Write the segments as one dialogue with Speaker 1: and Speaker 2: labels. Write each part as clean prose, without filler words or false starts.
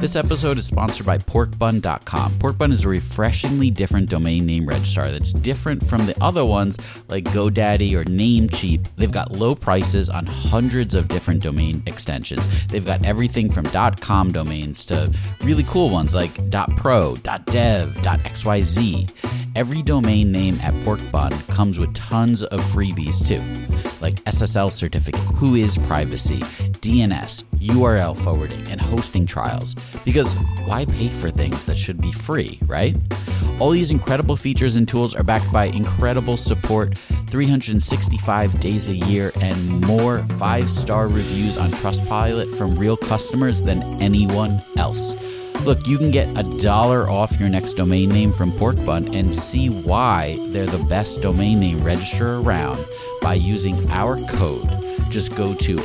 Speaker 1: This episode is sponsored by porkbun.com. Porkbun is a refreshingly different domain name registrar that's different from the other ones like GoDaddy or Namecheap. They've got low prices on hundreds of different domain extensions. They've got everything from .com domains to really cool ones like .pro, .dev, .xyz. Every domain name at Porkbun comes with tons of freebies too, like SSL certificate, whois privacy, DNS, URL forwarding, and hosting trials. Because why pay for things that should be free, right? All these incredible features and tools are backed by incredible support, 365 days a year, and more 5-star reviews on Trustpilot from real customers than anyone else. Look, you can get $1 off your next domain name from Porkbun and see why they're the best domain name registrar around by using our code. Just go to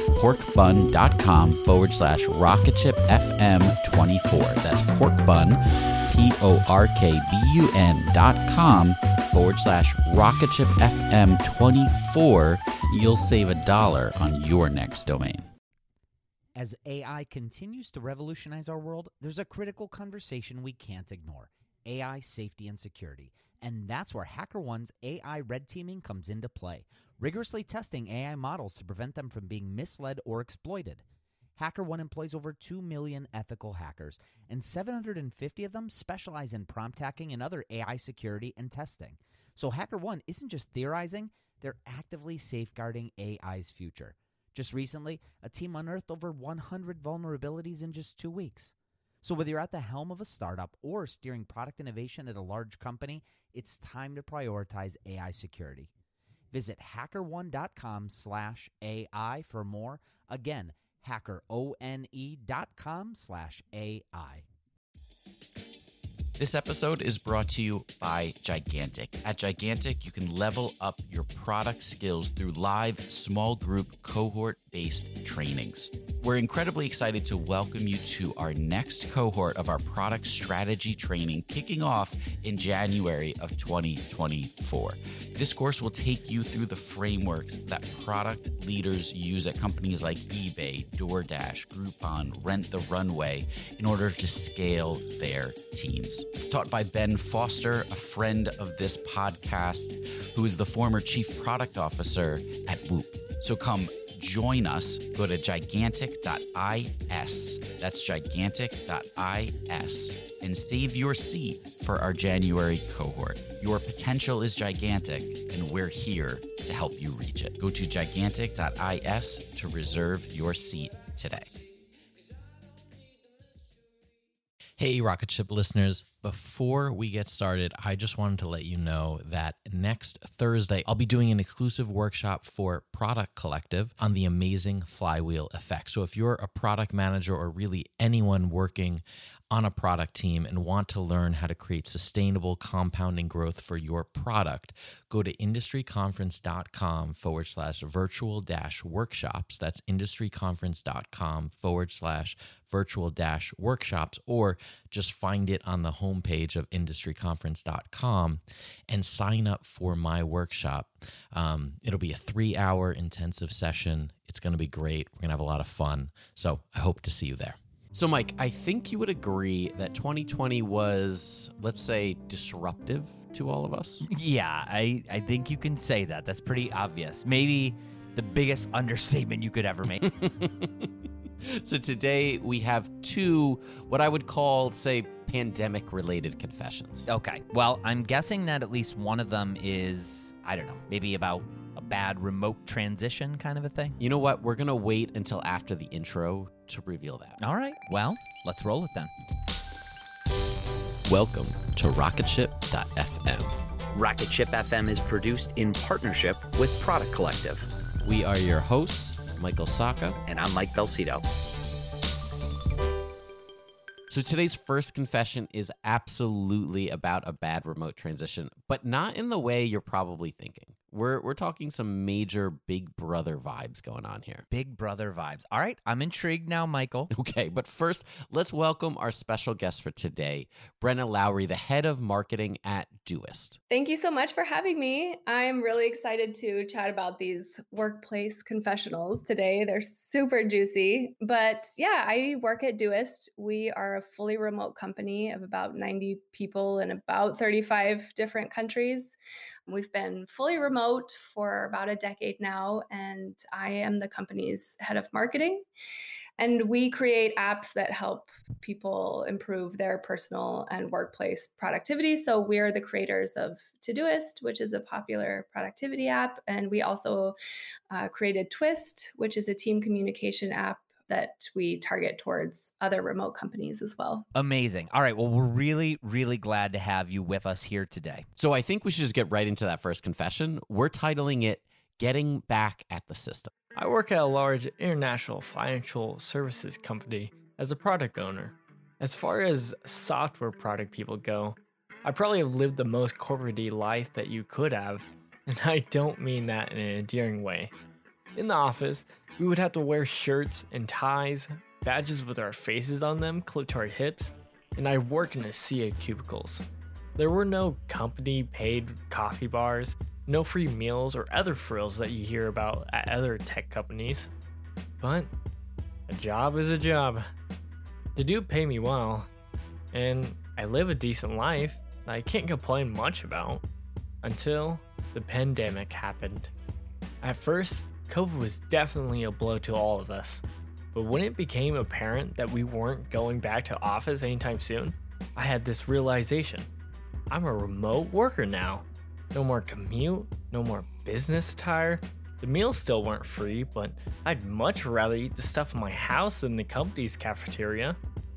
Speaker 1: porkbun.com/rocketshipfm24. That's porkbun, porkbun.com/rocketshipfm24. You'll save $1 on your next domain.
Speaker 2: As AI continues to revolutionize our world, there's a critical conversation we can't ignore: AI safety and security. And that's where HackerOne's AI red teaming comes into play, rigorously testing AI models to prevent them from being misled or exploited. HackerOne employs over 2 million ethical hackers, and 750 of them specialize in prompt hacking and other AI security and testing. So HackerOne isn't just theorizing, they're actively safeguarding AI's future. Just recently, a team unearthed over 100 vulnerabilities in just 2 weeks. So whether you're at the helm of a startup or steering product innovation at a large company, it's time to prioritize AI security. Visit hackerone.com/AI for more. Again, hackerone.com/AI.
Speaker 1: This episode is brought to you by Gigantic. At Gigantic, you can level up your product skills through live, small group, cohort-based trainings. We're incredibly excited to welcome you to our next cohort of our product strategy training, kicking off in January of 2024. This course will take you through the frameworks that product leaders use at companies like eBay, DoorDash, Groupon, Rent the Runway in order to scale their teams. It's taught by Ben Foster, a friend of this podcast, who is the former chief product officer at Whoop. So come join us. Go to gigantic.is. That's gigantic.is. And save your seat for our January cohort. Your potential is gigantic, and we're here to help you reach it. Go to gigantic.is to reserve your seat today. Hey, Rocket Ship listeners. Before we get started, I just wanted to let you know that next Thursday, I'll be doing an exclusive workshop for Product Collective on the amazing flywheel effect. So if you're a product manager or really anyone working on a product team and want to learn how to create sustainable compounding growth for your product, go to industryconference.com/virtual-workshops. That's industryconference.com/virtual-workshops, or just find it on the homepage of industryconference.com and sign up for my workshop. It'll be a 3-hour intensive session. It's going to be great. We're going to have a lot of fun. So I hope to see you there. So, Mike, I think you would agree that 2020 was, let's say, disruptive to all of us.
Speaker 3: Yeah, I think you can say that. That's pretty obvious. Maybe the biggest understatement you could ever make.
Speaker 1: So today we have 2, what I would call, say, pandemic-related confessions.
Speaker 3: Okay, well, I'm guessing that at least one of them is, I don't know, maybe about a bad remote transition kind of a thing.
Speaker 1: You know what? We're going to wait until after the intro to reveal that.
Speaker 3: All right, well, let's roll it then.
Speaker 1: Welcome to Rocketship.fm.
Speaker 4: Rocketship FM is produced in partnership with Product Collective.
Speaker 1: We are your hosts, Michael Sacca.
Speaker 4: And I'm Mike Belsito.
Speaker 1: So today's first confession is absolutely about a bad remote transition, but not in the way you're probably thinking.
Speaker 5: We're talking some major Big Brother vibes going on here.
Speaker 3: Big Brother vibes. All right, I'm intrigued now, Michael.
Speaker 5: Okay, but first, let's welcome our special guest for today, Brenna Lowry, the head of marketing at Doist.
Speaker 6: Thank you so much for having me. I'm really excited to chat about these workplace confessionals today. They're super juicy. But yeah, I work at Doist. We are a fully remote company of about 90 people in about 35 different countries. We've been fully remote for about a decade now, and I am the company's head of marketing. And we create apps that help people improve their personal and workplace productivity. So we're the creators of Todoist, which is a popular productivity app. And we also created Twist, which is a team communication app that we target towards other remote companies as well.
Speaker 3: Amazing. All right. Well, we're really, really glad to have you with us here today.
Speaker 5: So I think we should just get right into that first confession. We're titling it Getting Back at the System.
Speaker 7: I work at a large international financial services company as a product owner. As far as software product people go, I probably have lived the most corporate-y life that you could have, and I don't mean that in an endearing way. In the office, we would have to wear shirts and ties, badges with our faces on them clipped to our hips, and I work in a sea of cubicles. There were no company-paid coffee bars, no free meals or other frills that you hear about at other tech companies. But a job is a job. They do pay me well, and I live a decent life that I can't complain much about until the pandemic happened. At first, COVID was definitely a blow to all of us. But when it became apparent that we weren't going back to office anytime soon, I had this realization. I'm a remote worker now. No more commute, no more business attire. The meals still weren't free, but I'd much rather eat the stuff in my house than the company's cafeteria.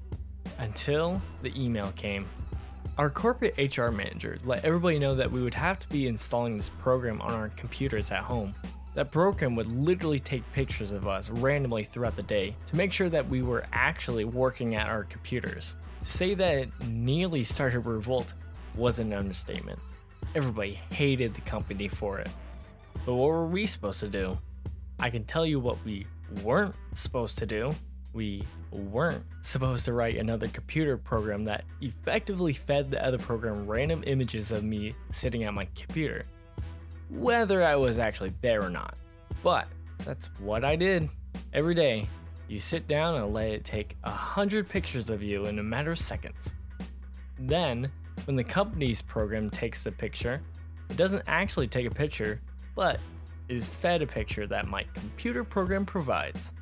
Speaker 7: Until the email came. Our corporate HR manager let everybody know that we would have to be installing this program on our computers at home. That program would literally take pictures of us randomly throughout the day to make sure that we were actually working at our computers. To say that it nearly started a revolt was an understatement. Everybody hated the company for it. But what were we supposed to do? I can tell you what we weren't supposed to do. We weren't supposed to write another computer program that effectively fed the other program random images of me sitting at my computer, whether I was actually there or not. But that's what I did. Every day, you sit down and let it take 100 pictures of you in a matter of seconds. Then, when the company's program takes the picture, it doesn't actually take a picture, but is fed a picture that my computer program provides.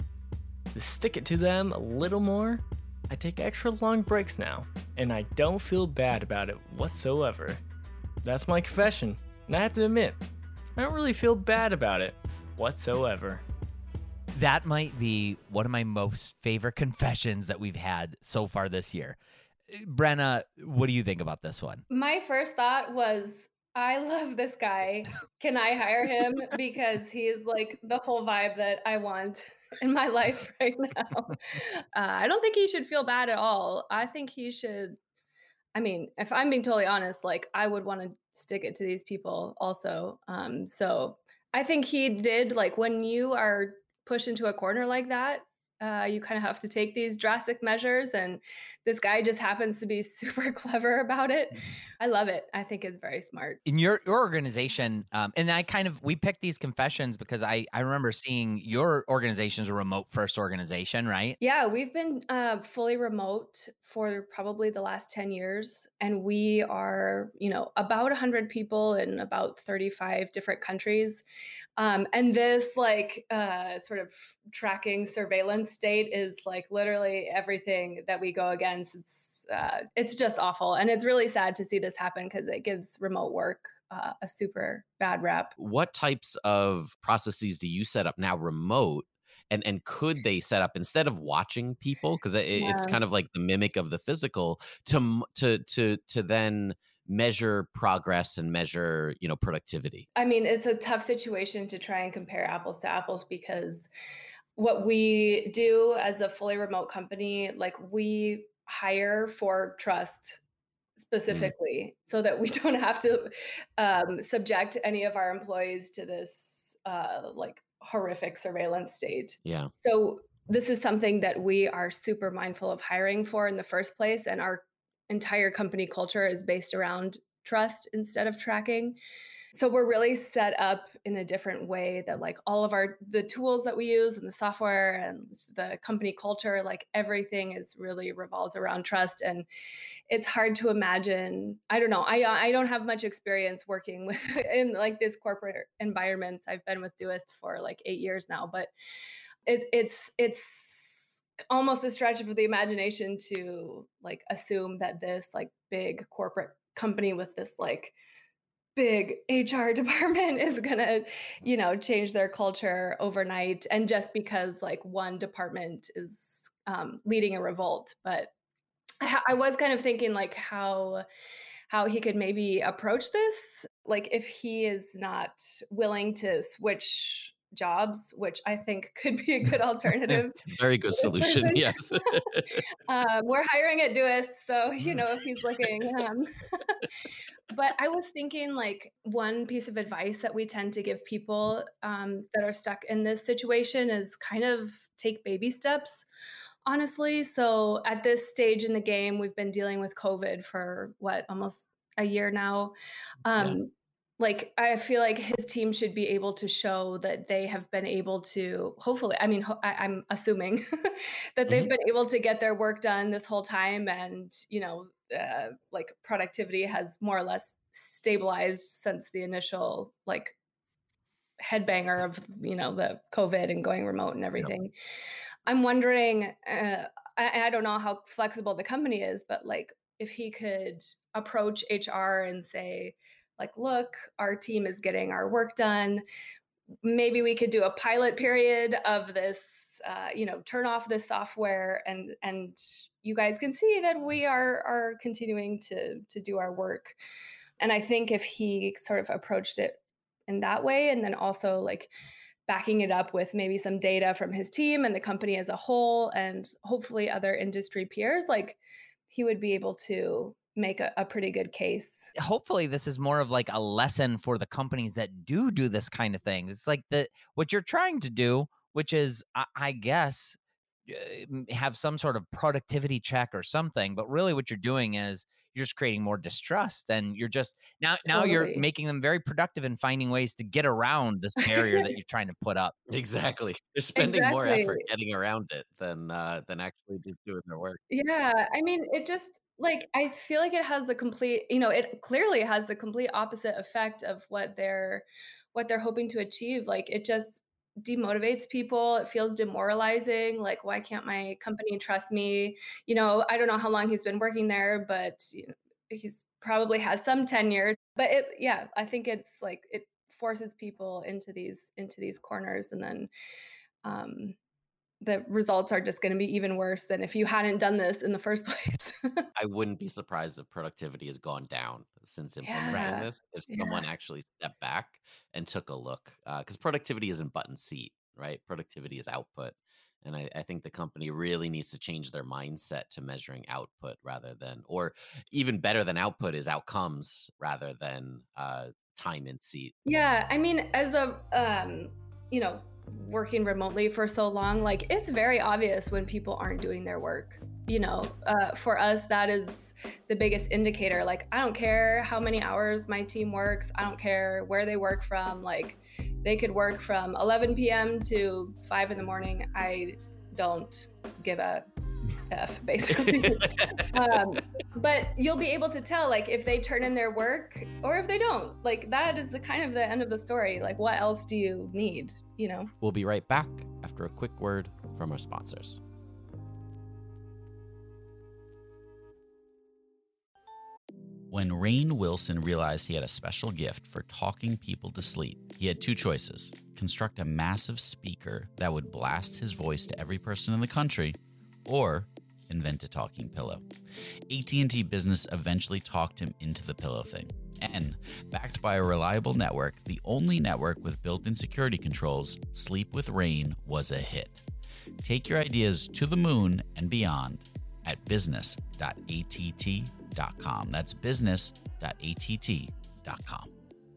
Speaker 7: To stick it to them a little more, I take extra long breaks now, and I don't feel bad about it whatsoever. That's my confession, and I have to admit, I don't really feel bad about it whatsoever.
Speaker 3: That might be one of my most favorite confessions that we've had so far this year. Brenna, what do you think about this one?
Speaker 6: My first thought was, I love this guy. Can I hire him? Because he is like the whole vibe that I want in my life right now. I don't think he should feel bad at all. I think he should, I mean, if I'm being totally honest, like I would want to stick it to these people also. So I think he did, like when you are pushed into a corner like that, you kind of have to take these drastic measures, and this guy just happens to be super clever about it. I love it. I think it's very smart.
Speaker 3: In your organization, and we picked these confessions because I remember seeing your organization's a remote first organization, right?
Speaker 6: Yeah, we've been fully remote for probably the last 10 years. And we are, about 100 people in about 35 different countries. And this sort of tracking surveillance state is like literally everything that we go against. It's just awful. And it's really sad to see this happen because it gives remote work a super bad rap.
Speaker 5: What types of processes do you set up now remote? And could they set up, instead of watching people, because it's kind of like the mimic of the physical, to then measure progress and measure, productivity?
Speaker 6: I mean, it's a tough situation to try and compare apples to apples, because what we do as a fully remote company, like we hire for trust. specifically so that we don't have to subject any of our employees to this like horrific surveillance state.
Speaker 5: Yeah.
Speaker 6: So this is something that we are super mindful of hiring for in the first place. And our entire company culture is based around trust instead of tracking. So we're really set up in a different way that like all of the tools that we use and the software and the company culture, like everything is really revolves around trust. And it's hard to imagine. I don't know. I don't have much experience working with in like this corporate environments. I've been with Doist for like 8 years now, but it's almost a stretch of the imagination to like assume that this like big corporate company with this like big HR department is gonna, change their culture overnight. And just because like one department is leading a revolt. But I was kind of thinking like how he could maybe approach this, like if he is not willing to switch jobs, which I think could be a good alternative.
Speaker 5: Very good solution. Yes.
Speaker 6: We're hiring at Doist, so if he's looking. But I was thinking like one piece of advice that we tend to give people that are stuck in this situation is kind of take baby steps, honestly. So at this stage in the game, we've been dealing with COVID for almost a year now. Like, I feel like his team should be able to show that they have been able to, hopefully, I'm assuming that they've been able to get their work done this whole time. And, like productivity has more or less stabilized since the initial like headbanger of, the COVID and going remote and everything. Yep. I'm wondering, I don't know how flexible the company is, but like if he could approach HR and say, like, look, our team is getting our work done. Maybe we could do a pilot period of this, turn off this software and you guys can see that we are continuing to do our work. And I think if he sort of approached it in that way, and then also like backing it up with maybe some data from his team and the company as a whole, and hopefully other industry peers, like he would be able to make a pretty good case.
Speaker 3: Hopefully this is more of like a lesson for the companies that do this kind of thing. It's like what you're trying to do, which is, I guess, have some sort of productivity check or something. But really what you're doing is you're just creating more distrust. And you're just now you're making them very productive in finding ways to get around this barrier that you're trying to put up.
Speaker 5: Exactly. They're spending more effort getting around it than actually just doing their work.
Speaker 6: Yeah. I mean, it just, like, I feel like it has the complete, it clearly has the complete opposite effect of what they're hoping to achieve. Like, it just demotivates people. It feels demoralizing. Like, why can't my company trust me? I don't know how long he's been working there, but he's probably has some tenure. But I think it's like it forces people into these corners, and then the results are just going to be even worse than if you hadn't done this in the first place.
Speaker 5: I wouldn't be surprised if productivity has gone down since implementing this. If someone actually stepped back and took a look, because productivity isn't button seat, right? Productivity is output. And I think the company really needs to change their mindset to measuring output rather than, or even better than output is outcomes rather than time in seat.
Speaker 6: Yeah. I mean, as a, working remotely for so long, like it's very obvious when people aren't doing their work. For us, that is the biggest indicator. Like, I don't care how many hours my team works. I don't care where they work from. Like, they could work from 11 p.m. to 5 in the morning. I don't give a F, basically. But you'll be able to tell, like, if they turn in their work or if they don't. Like, that is the kind of the end of the story. Like, what else do you need?
Speaker 1: We'll be right back after a quick word from our sponsors. When Rainn Wilson realized he had a special gift for talking people to sleep, he had two choices: construct a massive speaker that would blast his voice to every person in the country, or invent a talking pillow. AT&T Business eventually talked him into the pillow thing. And, backed by a reliable network, the only network with built-in security controls, Sleep with Rainn was a hit. Take your ideas to the moon and beyond at business.att.com. business.att.com. That's business.att.com.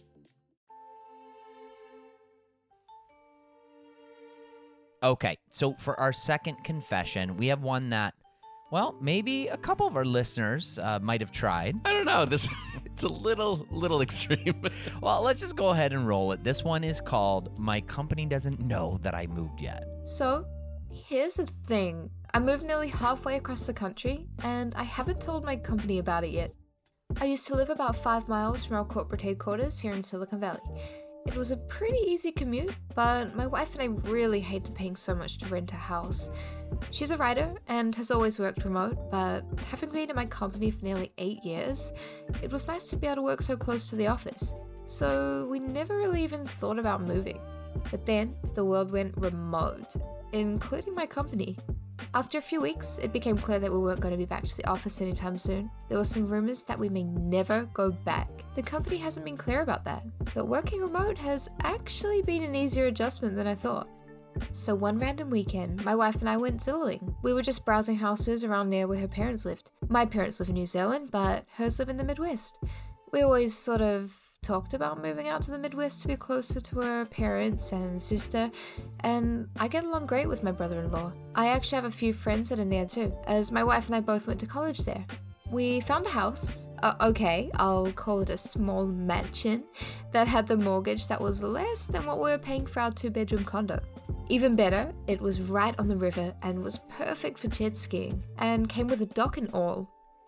Speaker 2: Okay, so for our second confession, we have one that, well, maybe a couple of our listeners might have tried.
Speaker 5: I don't know. This it's a little extreme.
Speaker 2: Well, let's just go ahead and roll it. This one is called "My Company Doesn't Know That I Moved Yet."
Speaker 8: So, here's the thing. I moved nearly halfway across the country, and I haven't told my company about it yet. I used to live about 5 miles from our corporate headquarters here in Silicon Valley. It was a pretty easy commute, but my wife and I really hated paying so much to rent a house. She's a writer and has always worked remote, but having been at my company for nearly 8 years, it was nice to be able to work so close to the office. So we never really even thought about moving. But then the world went remote, including my company. After a few weeks, it became clear that we weren't going to be back to the office anytime soon. There were some rumors that we may never go back. The company hasn't been clear about that, but working remote has actually been an easier adjustment than I thought. So one random weekend, my wife and I went Zillowing. We were just browsing houses around near where her parents lived. My parents live in New Zealand, but hers live in the Midwest. We always sort of talked about moving out to the Midwest to be closer to her parents and sister, and I get along great with my brother-in-law. I actually have a few friends that are near too, as my wife and I both went to college there. We found a house, okay, I'll call it a small mansion, that had the mortgage that was less than what we were paying for our 2-bedroom condo. Even better, it was right on the river and was perfect for jet skiing, and came with a dock and all.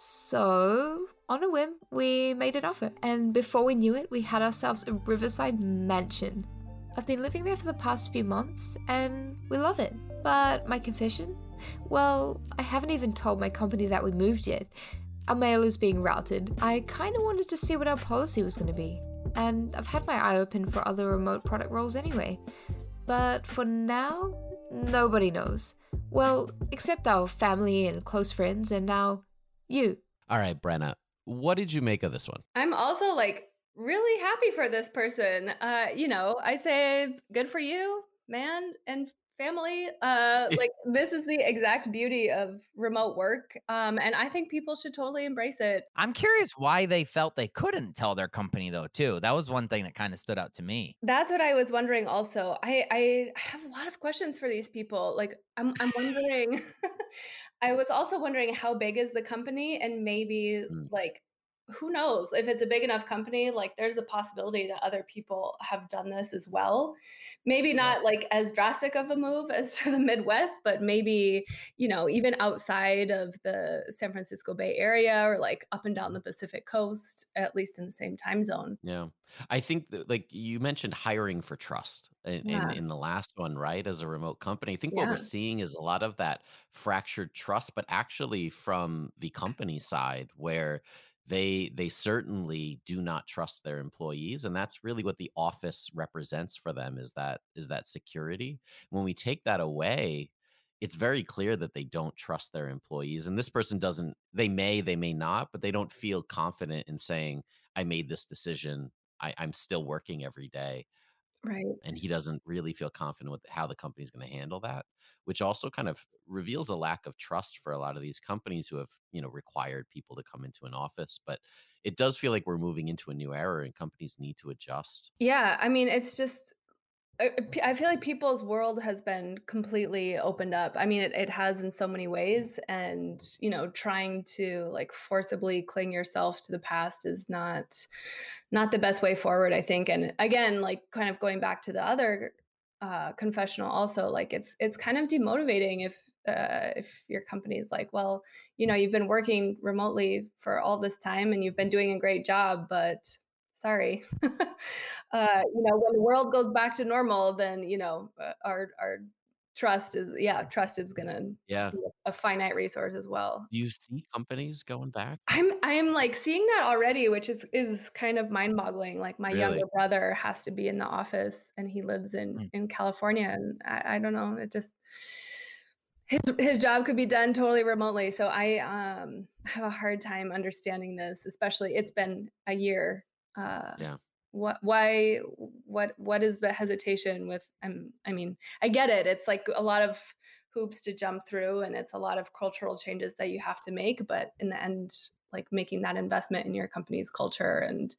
Speaker 8: So, on a whim, we made an offer, and before we knew it, we had ourselves a riverside mansion. I've been living there for the past few months, and we love it. But my confession? Well, I haven't even told my company that we moved yet. Our mail is being routed. I kind of wanted to see what our policy was going to be, and I've had my eye open for other remote product roles anyway. But for now, nobody knows. Well, except our family and close friends, and now you.
Speaker 5: All right, Brenna, what did you make of this one?
Speaker 6: I'm also like really happy for this person. I say good for you, man, and family. Like this is the exact beauty of remote work. And I think people should totally embrace it.
Speaker 3: I'm curious why they felt they couldn't tell their company though, too. That was one thing that kind of stood out to me.
Speaker 6: That's what I was wondering also. I have a lot of questions for these people. Like I'm wondering, I was also wondering how big is the company, and maybe
Speaker 5: Mm.
Speaker 6: like who knows if it's a big enough company, like there's a possibility that other people have done this as well. Maybe not like as drastic of a move as to the Midwest, but maybe, even outside of the San Francisco Bay Area or like up and down the Pacific Coast, at least in the same time zone.
Speaker 5: Yeah. I think that, like you mentioned, hiring for trust
Speaker 6: Yeah.
Speaker 5: in the last one, right? As a remote company, I think what
Speaker 6: Yeah.
Speaker 5: we're seeing is a lot of that fractured trust, but actually from the company side, where they certainly do not trust their employees, and that's really what the office represents for them, is that security. When we take that away, it's very clear that they don't trust their employees, and this person doesn't. They may not, but they don't feel confident in saying, I made this decision. I'm still working every day.
Speaker 6: Right.
Speaker 5: And he doesn't really feel confident with how the company's going to handle that, which also kind of reveals a lack of trust for a lot of these companies who have, required people to come into an office. But it does feel like we're moving into a new era and companies need to adjust.
Speaker 6: Yeah. I mean, it's just, I feel like people's world has been completely opened up. I mean, it has in so many ways, and trying to like forcibly cling yourself to the past is not the best way forward, I think. And again, like kind of going back to the other confessional, also like it's kind of demotivating if your company is like, well, you've been working remotely for all this time and you've been doing a great job, but sorry. When the world goes back to normal, then our trust is gonna
Speaker 5: Yeah.
Speaker 6: be a finite resource as well.
Speaker 5: Do you see companies going back?
Speaker 6: I'm like seeing that already, which is kind of mind-boggling. Like my
Speaker 5: Really?
Speaker 6: younger brother has to be in the office, and he lives
Speaker 3: Mm.
Speaker 6: in California, and I don't know. It just his job could be done totally remotely. So I have a hard time understanding this, especially it's been a year.
Speaker 5: Yeah.
Speaker 6: What is the hesitation with I mean, I get it. It's like a lot of hoops to jump through, and it's a lot of cultural changes that you have to make. But in the end, like making that investment in your company's culture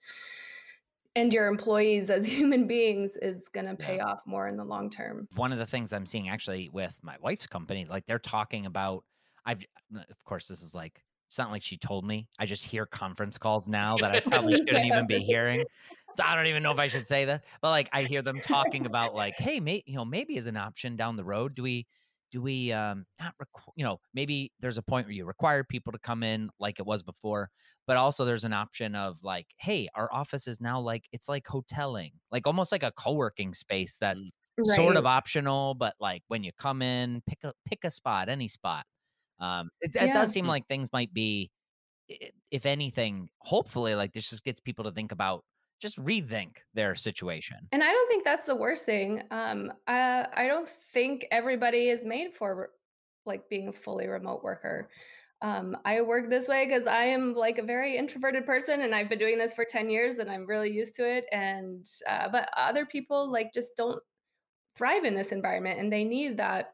Speaker 6: and your employees as human beings is going to pay off more in the long term.
Speaker 3: One of the things I'm seeing actually with my wife's company, like they're talking about, of course, this is like, it's not like she told me. I just hear conference calls now that I probably shouldn't even be hearing. So I don't even know if I should say that, but like I hear them talking about like, hey, maybe as an option down the road, do we not maybe there's a point where you require people to come in like it was before, but also there's an option of like, hey, our office is now like, it's like hoteling, like almost like a co-working space that's sort of optional, but like when you come in, pick a spot, any spot. It does seem like things might be, if anything, hopefully like this just gets people to think about, just rethink their situation.
Speaker 6: And I don't think that's the worst thing. I don't think everybody is made for like being a fully remote worker. I work this way because I am like a very introverted person, and I've been doing this for 10 years and I'm really used to it. And, but other people like just don't thrive in this environment, and they need that,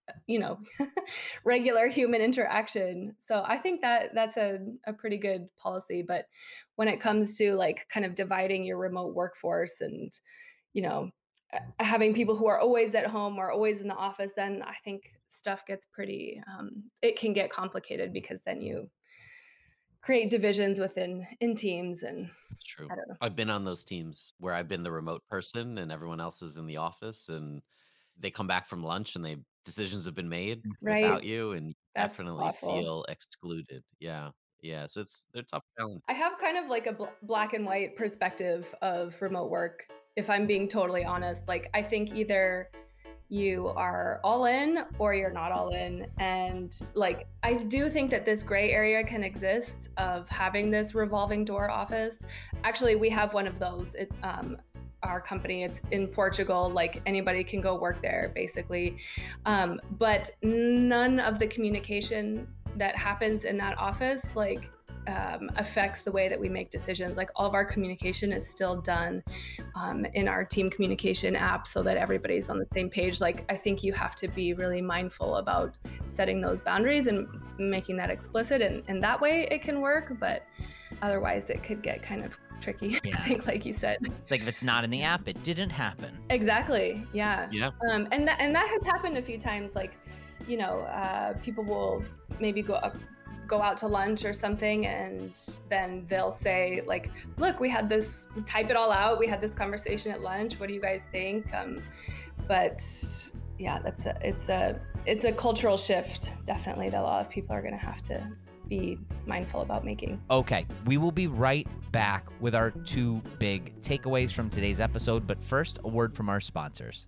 Speaker 6: regular human interaction. So I think that that's a pretty good policy. But when it comes to like kind of dividing your remote workforce and, having people who are always at home or always in the office, then I think stuff gets pretty, it can get complicated, because then you create divisions in teams. And
Speaker 5: It's true.
Speaker 6: I don't know.
Speaker 5: I've been on those teams where I've been the remote person and everyone else is in the office, and they come back from lunch and decisions have been made without you, and you
Speaker 6: That's
Speaker 5: definitely
Speaker 6: awful.
Speaker 5: feel excluded. Yeah. So they're tough challenge.
Speaker 6: I have kind of like a black and white perspective of remote work, if I'm being totally honest. Like, I think either you are all in or you're not all in. And like, I do think that this gray area can exist of having this revolving door office. Actually, we have one of those. Our company, it's in Portugal, like anybody can go work there basically. But none of the communication that happens in that office like affects the way that we make decisions. Like, all of our communication is still done in our team communication app, so that everybody's on the same page. Like, I think you have to be really mindful about setting those boundaries and making that explicit, and that way it can work. But otherwise it could get kind of tricky. I think, like you said,
Speaker 3: like if it's not in the app, it didn't happen.
Speaker 6: Exactly. Yeah. And that has happened a few times. Like, people will maybe go out to lunch or something, and then they'll say like, look, we had this, type it all out, we had this conversation at lunch, what do you guys think? But yeah, it's a cultural shift, definitely, that a lot of people are going to have to be mindful about making.
Speaker 3: Okay, we will be right back with our two big takeaways from today's episode, but first, a word from our sponsors.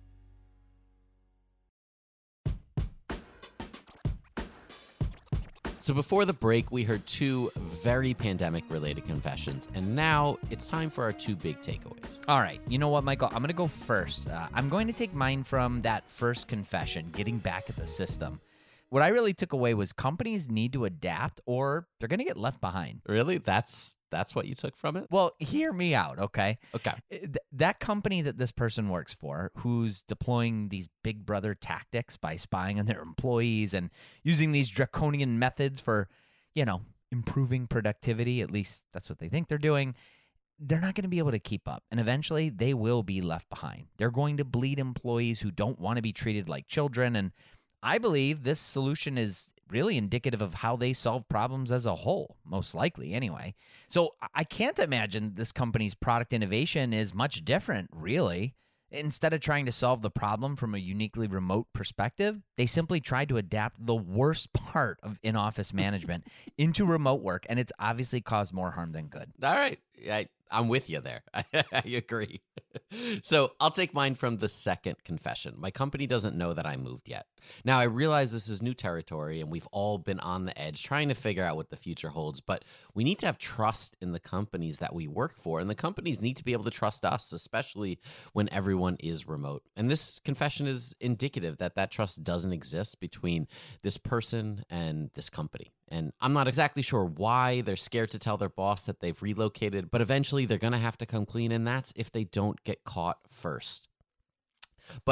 Speaker 5: So before the break, we heard two very pandemic-related confessions, and now it's time for our two big takeaways.
Speaker 3: All right, you know what, Michael? I'm going to go first. I'm going to take mine from that first confession, getting back at the system. What I really took away was companies need to adapt or they're going to get left behind.
Speaker 5: Really? That's what you took from it?
Speaker 3: Well, hear me out, okay?
Speaker 5: Okay.
Speaker 3: That company that this person works for, who's deploying these big brother tactics by spying on their employees and using these draconian methods for, improving productivity, at least that's what they think they're doing, they're not going to be able to keep up. And eventually they will be left behind. They're going to bleed employees who don't want to be treated like children. And I believe this solution is really indicative of how they solve problems as a whole, most likely anyway. So I can't imagine this company's product innovation is much different, really. Instead of trying to solve the problem from a uniquely remote perspective, they simply tried to adapt the worst part of in-office management into remote work, and it's obviously caused more harm than good.
Speaker 5: All right. I'm with you there. I agree. So I'll take mine from the second confession. My company doesn't know that I moved yet. Now, I realize this is new territory and we've all been on the edge trying to figure out what the future holds, but we need to have trust in the companies that we work for, and the companies need to be able to trust us, especially when everyone is remote. And this confession is indicative that trust doesn't exist between this person and this company. And I'm not exactly sure why they're scared to tell their boss that they've relocated, but eventually they're going to have to come clean, and that's if they don't get caught first. But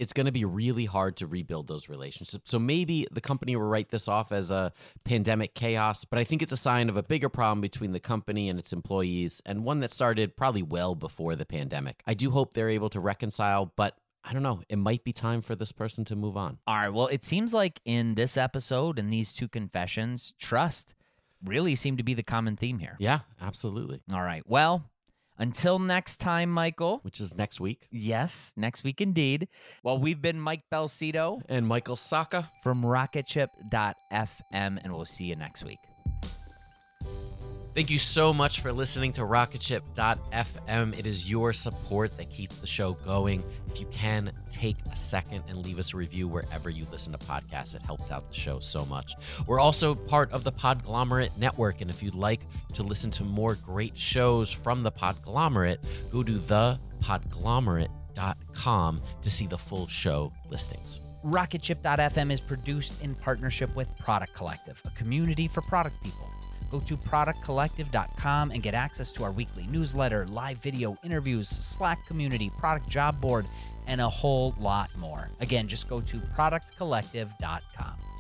Speaker 5: it's going to be really hard to rebuild those relationships. So maybe the company will write this off as a pandemic chaos, but I think it's a sign of a bigger problem between the company and its employees, and one that started probably well before the pandemic. I do hope they're able to reconcile, but I don't know. It might be time for this person to move on.
Speaker 3: All right. Well, it seems like in this episode and these two confessions, trust really seemed to be the common theme here.
Speaker 5: Yeah, absolutely.
Speaker 3: All right. Well, until next time, Michael.
Speaker 5: Which is next week.
Speaker 3: Yes, next week indeed. Well, we've been Mike Belcito
Speaker 5: and Michael Saka
Speaker 3: from rocketship.fm, and we'll see you next week.
Speaker 5: Thank you so much for listening to rocketship.fm. It is your support that keeps the show going. If you can, take a second and leave us a review wherever you listen to podcasts. It helps out the show so much. We're also part of the Podglomerate Network, and if you'd like to listen to more great shows from the Podglomerate, go to thepodglomerate.com to see the full show listings.
Speaker 2: Rocketship.fm is produced in partnership with Product Collective, a community for product people. Go to productcollective.com and get access to our weekly newsletter, live video interviews, Slack community, product job board, and a whole lot more. Again, just go to productcollective.com.